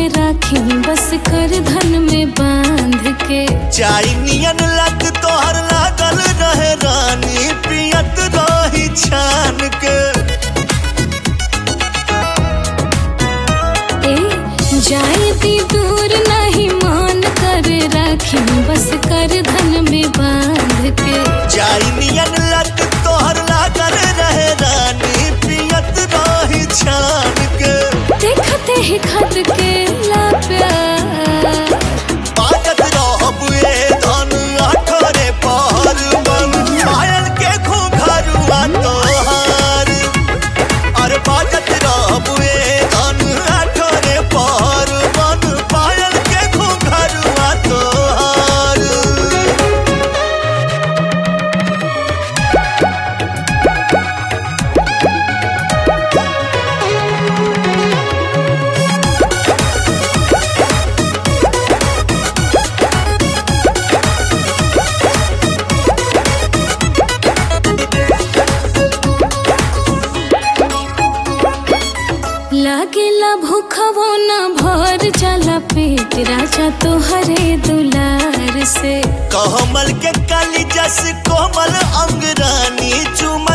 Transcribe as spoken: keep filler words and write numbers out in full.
करे राखी बस कर धन में बांध के। चाइनियन लग तोहर लागल रहे रानी पियत रही छान के। ए जाए दी दूर नहीं मान करे राखी बस कर धन में बांध के। चाइनियन लग तोहर लागल रहे रानी पियत रही छान के। देखते ही खत के ला प्यार बाजत रहब ए धन अठरे पहर मन पायल के घुंघरुआ तोहार। अरे बाजत रहब ए धन अठरे पहर मन पायल के घुंघरुआ तोहार। लागेला भूखवो न भर जाला पेट राजा तोहरे दुलार से। कमल के काली जस कोमल अंग रानी चुमा